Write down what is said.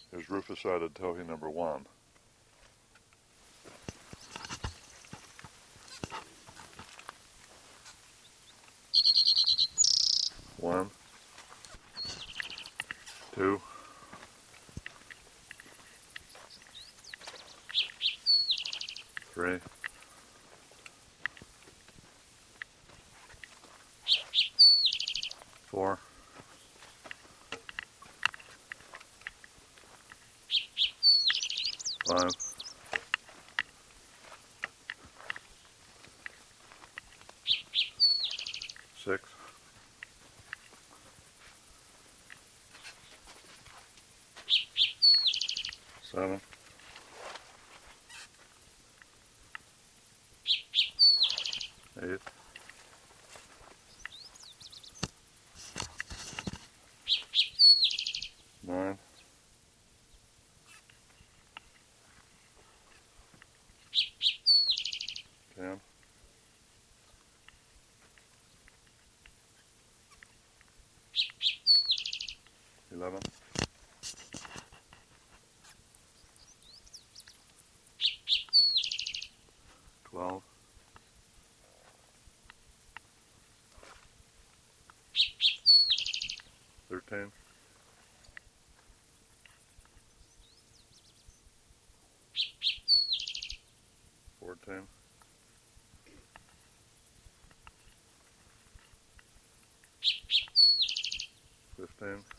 Here's rufous-sided towhee number 1. One, two, three, four, five, six, seven, eight, nine, 10, 11, 12, 13, 14, 15,